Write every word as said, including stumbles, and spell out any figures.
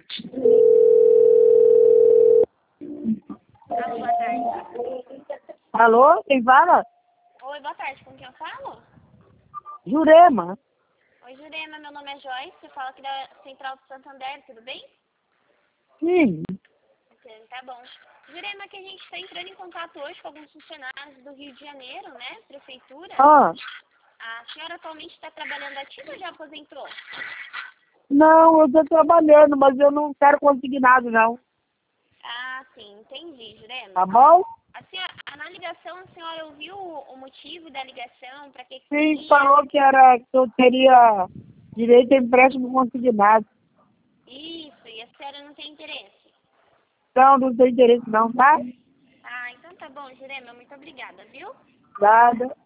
Alô, boa tarde. Alô, quem fala? Oi, boa tarde. Com quem eu falo? Jurema. Oi, Jurema. Meu nome é Joyce. Eu falo aqui da Central do Santander. Tudo bem? Sim. Ok, tá bom. Jurema, que a gente está entrando em contato hoje com alguns funcionários do Rio de Janeiro, né? Prefeitura. Ah, A senhora atualmente está trabalhando ativa ou já aposentou? não, eu tô trabalhando, mas eu não quero conseguir nada, não. Ah, sim. Entendi, Jurema. Tá bom? A senhora, na ligação, a senhora ouviu o, o motivo da ligação? Para que que Sim, seria? falou que era que eu teria direito a empréstimo consignado. Isso, e a senhora não tem interesse? Não, não tem interesse não, tá? Ah, então tá bom, Jurema. Muito obrigada, viu? Nada.